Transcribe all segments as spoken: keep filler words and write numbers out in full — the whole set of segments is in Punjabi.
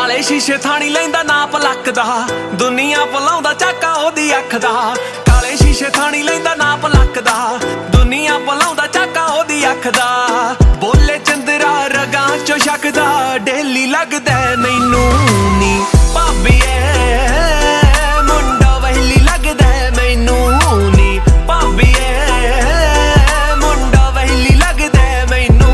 ਕਾਲੇ ਸ਼ੀਸ਼ੇ ਥਾਣੀ ਲੈਂਦਾ ਨਾਪ ਲੱਕ ਦਾ, ਦੁਨੀਆ ਭੁਲਾਉਂਦਾ ਝਾਕਾ ਉਹਦੀ ਅੱਖ ਦਾ। ਕਾਲੇ ਸ਼ੀਸ਼ੇ ਥਾਣੀ ਲੈਂਦਾ ਨਾਪ ਲੱਕ ਦਾ, ਦੁਨੀਆ ਭੁਲਾਉਂਦਾ ਝਾਕਾ ਉਹਦੀ ਅੱਖ ਦਾ। ਬੋਲੇ ਚੰਦਰਾ ਰਗਾਂ ਚੋਂ ਛਕਦਾ, ਡੇਲੀ ਲੱਗਦਾ ਮੈਨੂੰ ਨੀ ਭਾਬੀਏ ਮੁੰਡਾ ਵਹਿਲੀ ਲੱਗਦਾ ਮੈਨੂੰ ਨੀ ਭਾਬੀਏ ਮੁੰਡਾ ਵਹਿਲੀ ਲੱਗਦਾ ਮੈਨੂੰ।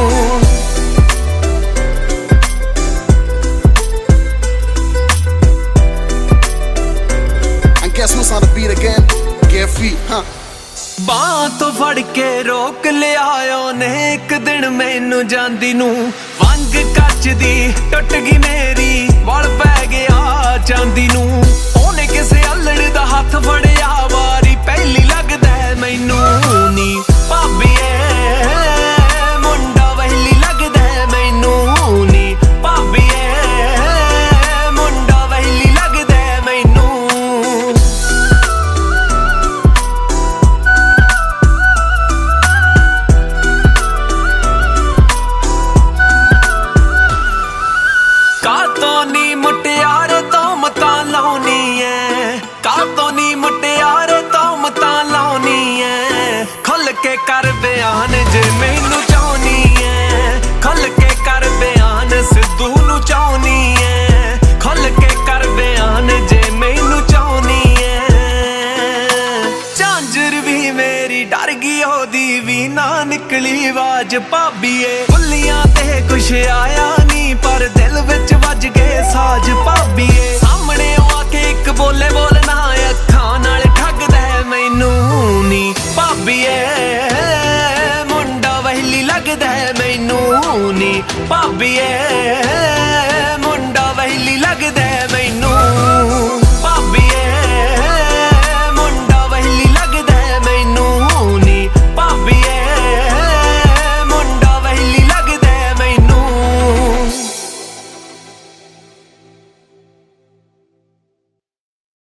Guess who's on the beat again? Get feet, huh? ਬਾਂਹ ਤੋਂ ਫੜ ਕੇ ਰੋਕ ਲਿਆ ਉਹਨੇ ਇੱਕ ਦਿਨ ਮੈਨੂੰ ਜਾਂਦੀ ਨੂੰ। ਵੰਗ ਕੱਚ ਦੀ ਟੁੱਟ ਗਈ ਮੇਰੀ, ਵਲ ਪੈ ਗਿਆ ਚਾਂਦੀ ਨੂੰ। ਉਹਨੇ ਕਿਸੇ ਅਲੜ ਦਾ ਹੱਥ ਫੜਿਆ, ਵਾਰੀ ਪਹਿਲੀ ਲੱਗਦਾ ਮੈਨੂੰ ਨੀ ਭਾਬੀਏ ਮੁੰਡਾ ਵਹਿਲੀ ਲੱਗਦਾ ਮੈਨੂੰ ਨੀ ਭਾਬੀਏ ਮੁੰਡਾ ਵਹਿਲੀ ਲੱਗਦਾ ਮੈਨੂੰ। ਕਾਤੋਂ ਨੀ ਮੁਟਿਆਰੇ ਤੋਂ ਮਤਾਂ ਲਾਉਣੀ ਐ, ਕਾਤੋਂ ਨੀ ਮੁਟਿਆਰੇ ਤੋਂ ਮਤਾਂ ਲਾਉਣੀ ਐ। ਖੁੱਲ ਕੇ ਕਰ ਬਿਆਨ ਜੇ ਮੈਨੂੰ ਚਾਹੁੰਨੀ ਐ, ਖੁੱਲ ਕੇ ਕਰ ਬਿਆਨ ਸਿੱਧੂ ਨੂੰ ਚਾਹੁੰਨੀ ਐ। ਖੁੱਲ ਕੇ ਕਰ ਬਿਆਨ ਜੇ ਮੈਨੂੰ ਚਾਹੁੰਨੀ ਐ। ਝਾਂਜਰ ਵੀ ਮੇਰੀ ਡਰ ਗਈ, ਉਹਦੀ ਵੀ ਨਾ ਨਿਕਲੀ ਆਵਾਜ਼ ਭਾਬੀਏ। ਬੁੱਲੀਆਂ ਤੇ ਕੁਛ ਆਇਆ ਨੀ, ਪਰ ਦਿਲ ਵਿੱਚ ਵੱਜ ਗਏ ਸਾਜ ਭਾਬੀਏ। ਸਾਹਮਣੇ ਆ ਕੇ ਇੱਕ ਬੋਲੇ ਬੋਲਣਾ, ਅੱਖਾਂ ਨਾਲ ਠੱਗਦਾ ਮੈਨੂੰ ਨੀ ਭਾਬੀਏ ਮੁੰਡਾ ਵਹਿਲੀ ਲੱਗਦਾ ਮੈਨੂੰ ਨੀ ਭਾਬੀਏ।